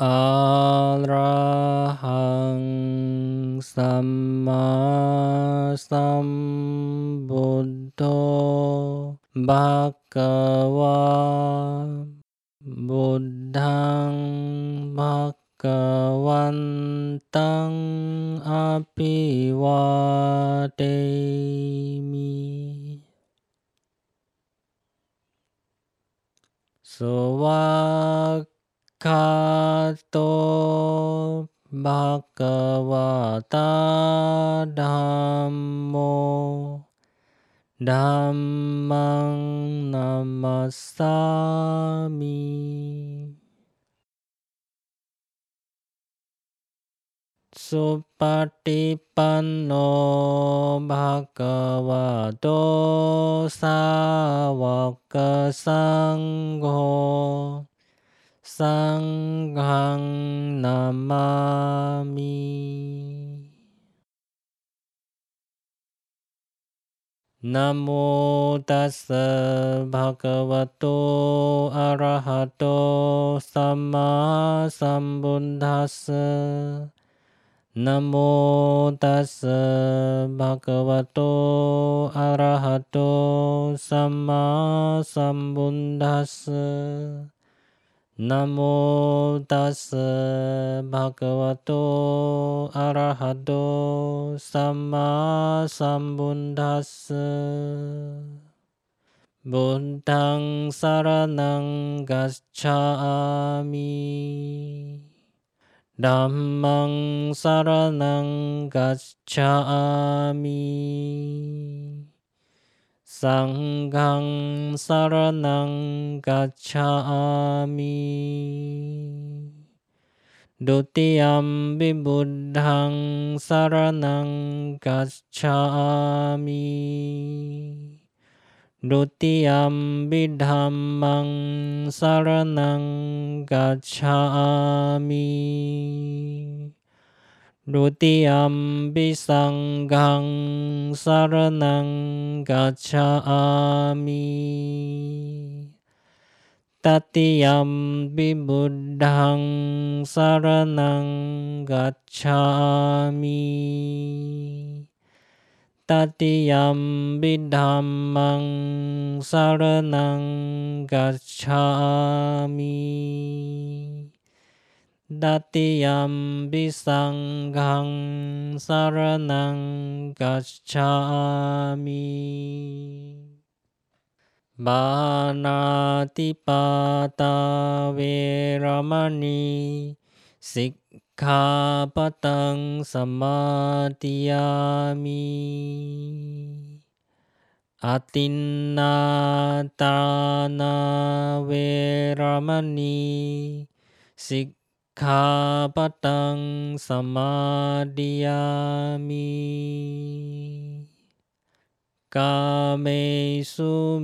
Arahang Samma Sambuddho Bhagava Buddhang Bhagavantang Abhiwademi Sawakkato Bhagavata Dhammo Dhammang Namasami Supatipanno Bhagavato Sawaka Sangho Sanghang Namami Namo tassa bhagavato arahato sama sambuddhassa. Namo tassa bhagavato arahato sama sambuddhassa. Namo tassa bhagavato arahato sama sambuddhassa. Buddhang saranang gacchami. Dhammang saranang gacchami. Sanghang saranang gacchami. Dutiyampi buddhang saranang gacchami. Dutiyampi dhammang saranang gacchami. Dutiyampi sanghang saranang gacchami. Tatiyampi buddhang saranang gacchami. Tatiyampi dhammang saranang gacchami. Tatiyampi sanghang saranang gacchami. Panatipata veramani sikkhapadang samadhiyami. Atinnatāna veramani sikkhapadang samadhiyami. Kamesu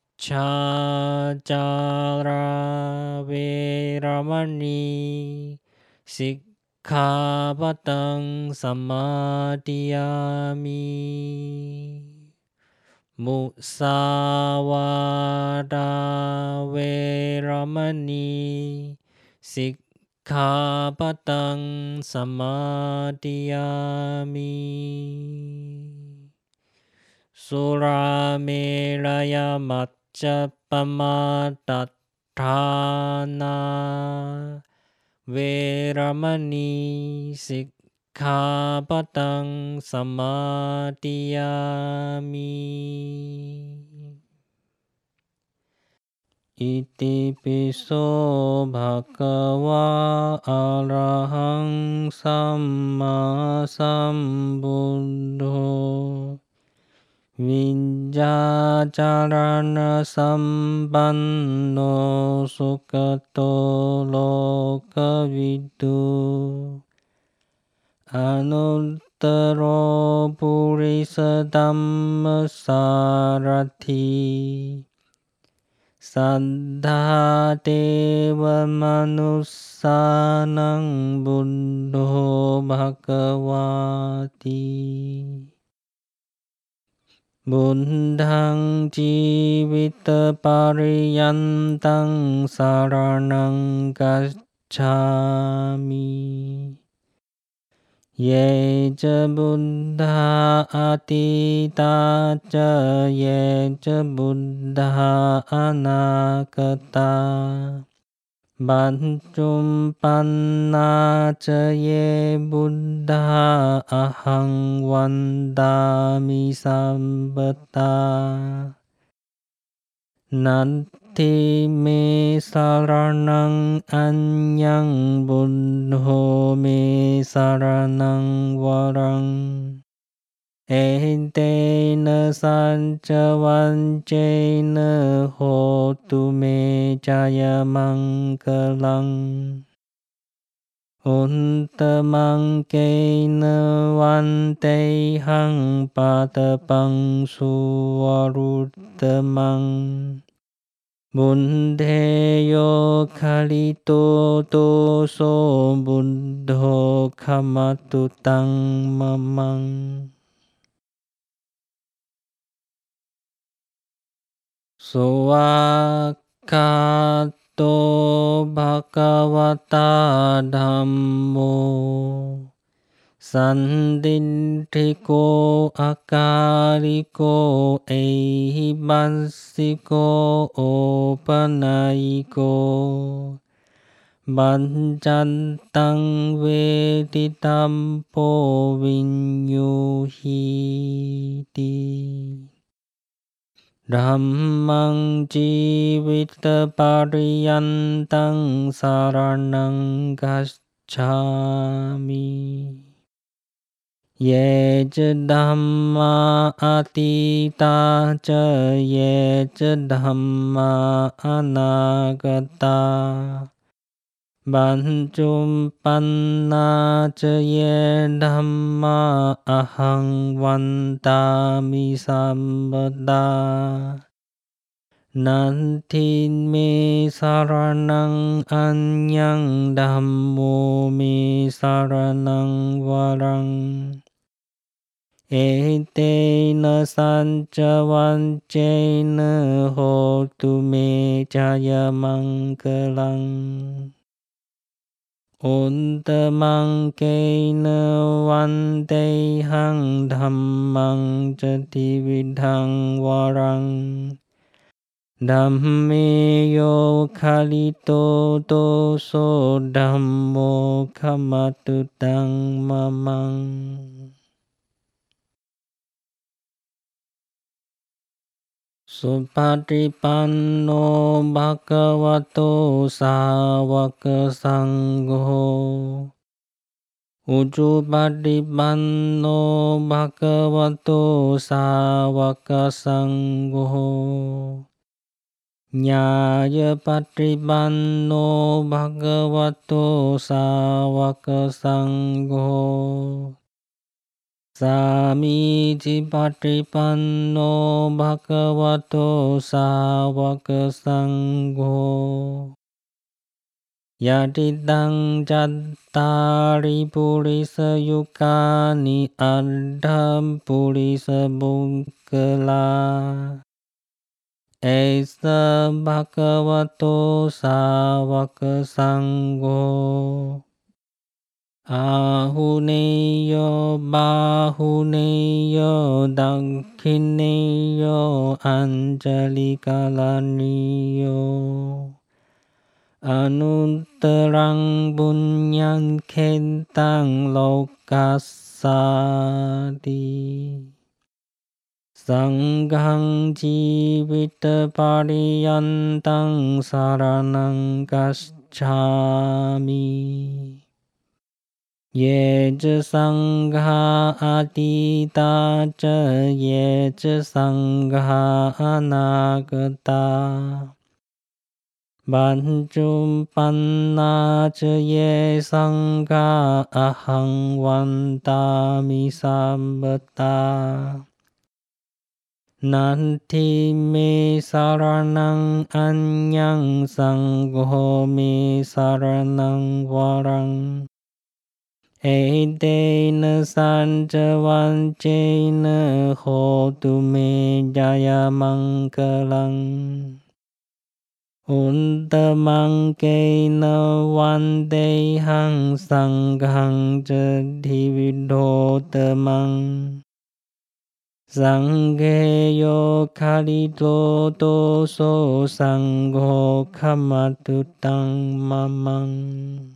miccacara veramani sikkhapadang samadhiyami. Musawada veramani sikkhapadang samadhiyami. Surameraya maccappamaddatthana veramani sikkhapadang samadhiyami. Iti piso bhagava arahang samma sambuddho. Vijjacarana sampanno sukato lokavidu. Anuttaro purisa dhammasarati. Saddha deva manussanang buddho bhagavati. Buddhang jivita pariyantang saranang gacchami. gacchami. Ye cha buddha atita cha ye cha buddha anagata. Banchum panna cha ye buddha ahang vandami sambata. Nati me saranang anyang buddho me saranang varang. Etena sancha vanchena hotu me jaya mangalang. Untamang kena vante hang patapang suvaruttamang. Buddheyo kalito doso buddho kamatutang mamang. Sowakato bhagavata dhammo. Sandintiko akariko ehibansiko opanayiko. Banjantang veditampo vinyuhiti. Dhammang jivita pariyantang saranang gacchami. Ye cha dhamma atita cha ye cha dhamma anagata. Banchum panna cha ye dhamma ahang vandami sambata. Nanti me saranang anyang dhammo me saranang varang. Etena sancha vanchena hotu me jaya mangalang. Untamang kena vante hang dhammang jati vidhang varang. Dhammeyo kalito doso dhammo kamatutang mamang. Supatipanno bhagavato sāvaka sangho. Ujjupatipanno bhagavato sāvaka sangho. Nyāyapatipanno bhagavato sāvaka sangho. Samīcipatipanno bhagavato sāvaka sangho. Yadidang cattari purisa yukani addham purisa bukkala. Esa bhagavato sāvaka sangho. Ahuneyo bahuneyo dakhineyo anjalikalaniyo. Anuttarang bunyan khentang lokasati. Sanghang jivita pariyantang saranang gacchami. Ye cha sangha atita cha ye cha sangha anagata. Banchum panna cha ye sangha ahang vandami sambata. Nanti me saranang anyang sangho me saranang varang. Etena sancha vanchena hotu me jaya mangalang. Uttamang kena vandehang sanghang jadhividhotamang Sangheyo karito doso sangho kamatutang mamang.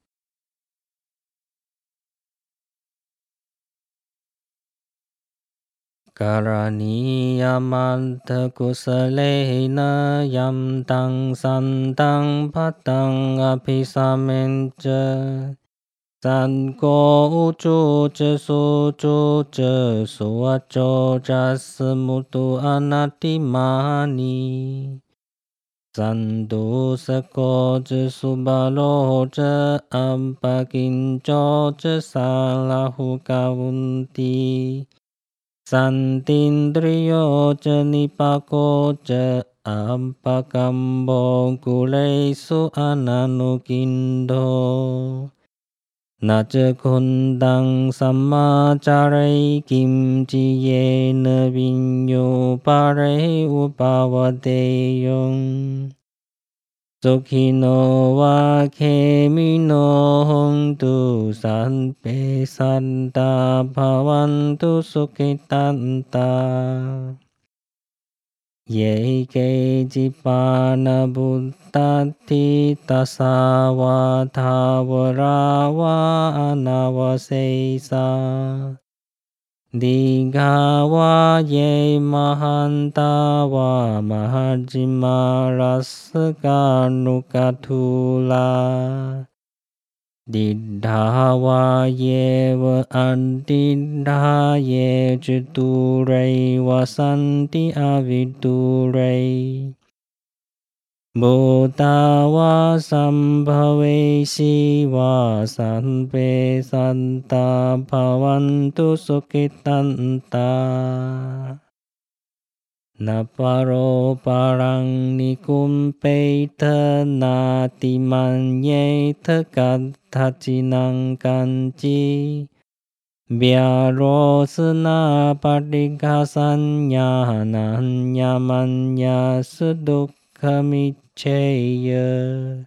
Karaniyamanta kusalena yam tang santang patang apisamenca San ko uchu che su chu che su a cho cha samutu anatimani San tu sa ko che su ba lo che ampa kin cho che sa la hu ka vunti San tin triyo che nipa ko che ampa kambo kulei su ananukindo Na chơ khôn đăng samma charai kim chi ye na vinyo pare upavate yung Sukhino wa khemino hontu san pe santa bhavantu sukhitanta Ye ke jipana buddhati tasawa thawarawa anavasesa Digawa ye mahantawa mahajima rasaka nukatula Diddhawa ye va antidha ye chiture vasanti aviture Bhutawa sambhavesi va sanpe santa bhavantu sukhitanta Naparo parang nikumpeta natimanyeta kathachinang kanchi Vyarosana patikasanya nanyamanya sudukkhamicheya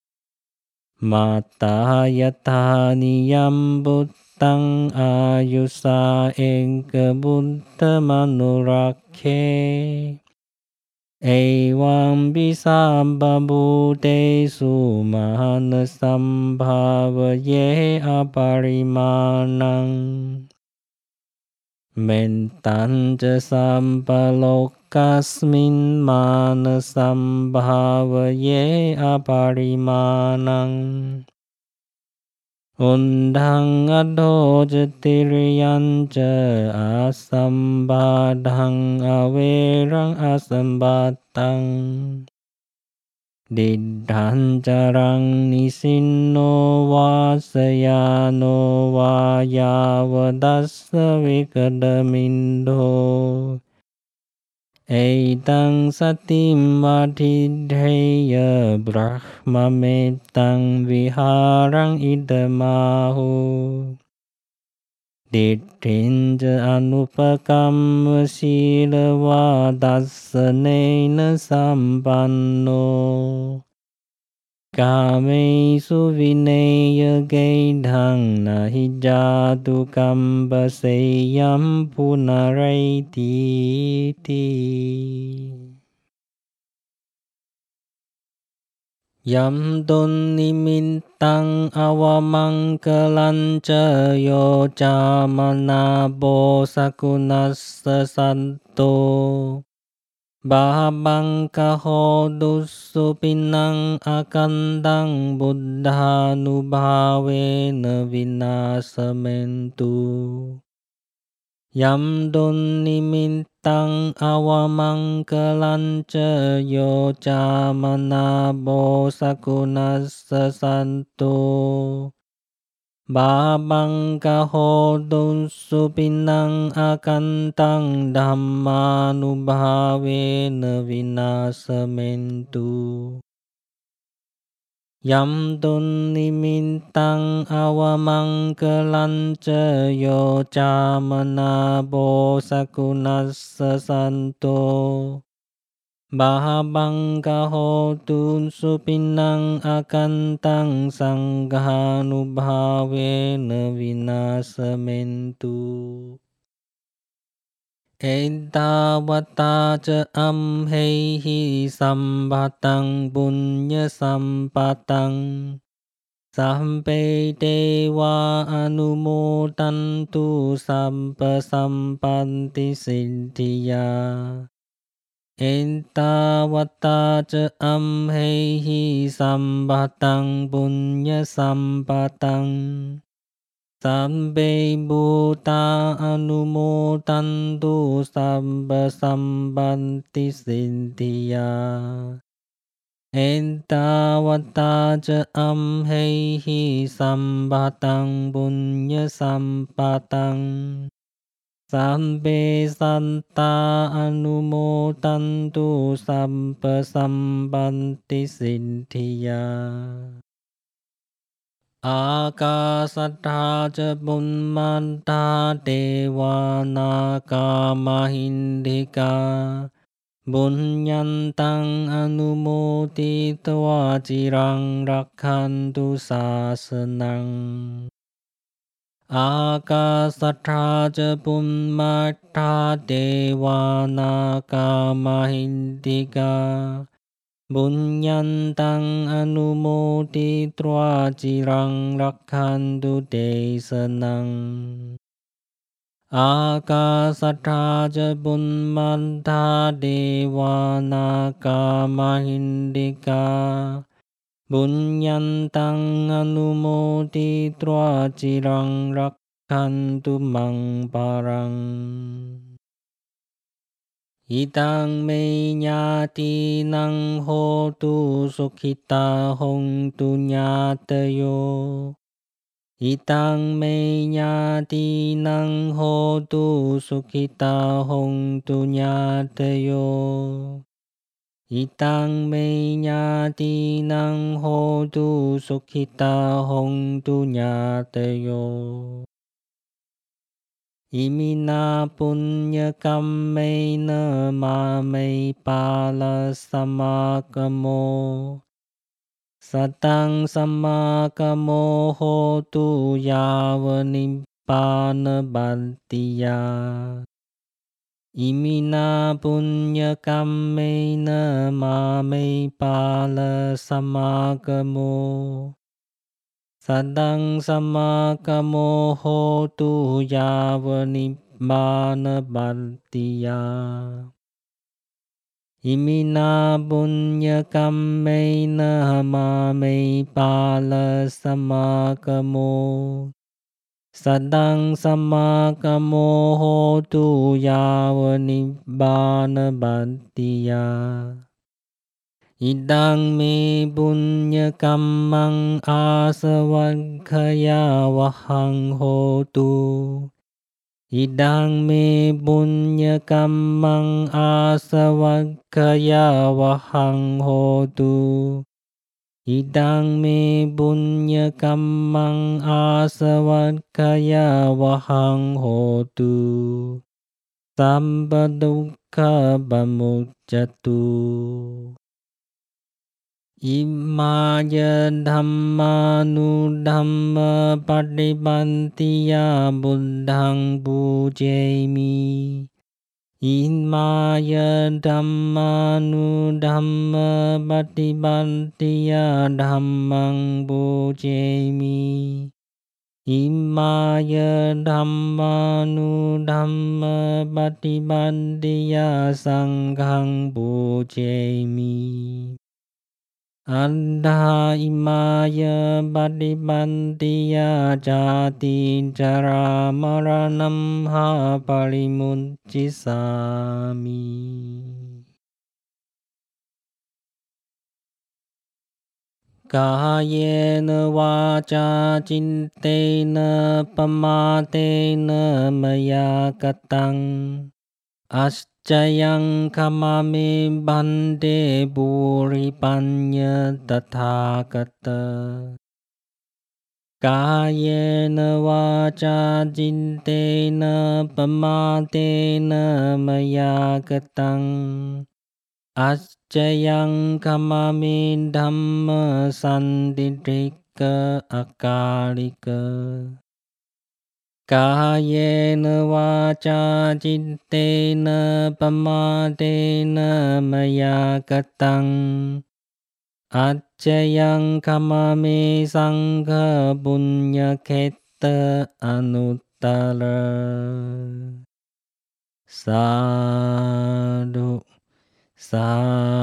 Mata yata niyam buddhang ayusa enka buddha manurakhe Evam bisamba buddhesu manasambhavaye aparimanang Mentanja sampalokasmin manasambhavaye aparimanang Undhang adho jatiryanca asambadhang averang asambadhang Diddhancarang nisinno vasayano vayavadassa vikadamindo Etang satim vadidheya brahmametang viharang idamahu Diddhinja anupakam sila vadassanena sampanno Kamesu vineya gedhang nahi jatu kambaseyam punaraiti Yam tun nimintang avamangkalanca yo camana bosakunassa santo Bahabang kaho dusu pinang akandang buddhanubhave na vinasamentu Yam dun nimintang avamangkalanca yo camana bosakunassa santo Babang kaho dusu pinang akantang dhammanubhave na vinasamentu Yam tun nimintang avamangkalanca yo camana bosakunassa santo Bahabangga hotu supinang akantang sanggahanubhavena vinasamentu. Etavata ca amhehi sambhatang punya sampatang. Sampai dewa anumodantu sampa sampanti siddhya. Etavata ca amhehi sambhatang punya sampatang. Sampai buddha anumodantu sampa sampanti siddhya. Etavata ca amhehi sambhatang punya sampatang. Sampai santa anumodantu sampa sampanti siddhya. Akasattha ca bummanta dewa naga mahindika. Bunyantang anumoditva cirang rakhantu sasanang. Akasattha ca bummanta dewa naga mahindika. Bunyantang anumoditva cirang rakhantu desanang. Akasattha ca bummanta dewa naga mahindika. Bunyantang anumoditva cirang rakhantu mang parang. Idang me nyati nang hotu sukhita hontu nyatayo. Idang me nyati nang hotu sukhita hontu nyatayo. Idang me nyati nang hotu sukhita hontu nyatayo. Imina punya kammena mame pala samakamo. Satang samakamo hotu yava nibbana bhantya. Imina punya kammena mame pala samakamo. Sadang samakamo hotu yava nibbana bhantya. Imina punya kammena mame pala samakamo. Sadang samakamo hotu yava nibbana bhantya. Idang me punya kammang asavagkhaya vahang hotu. Idang me punya kammang asavagkhaya vahang hotu. Idang me punya kammang asavagkhaya vahang hotu. Samba dukkha pamujjatu. Imaya dhammanu dhamma patipantiya buddhang pujemi. Imaya dhammanu dhamma patipantiya dhammang pujemi. Imaya dhammanu dhamma patipantiya sanghang pujemi. Andha imaya patipantiya jati jara maranam ha parimuccisami. Kayena vaca cintena pamatena maya katang. Ascayang kamame bande puripanya tathagata. Kayena vaca cintena pamatena maya katang. Achayang kamami dhamma sandidrika akalika Kayena vaca cittena pamadena maya katang Achayang kamami sangha punya khetta anuttara Sadhu, sadhu.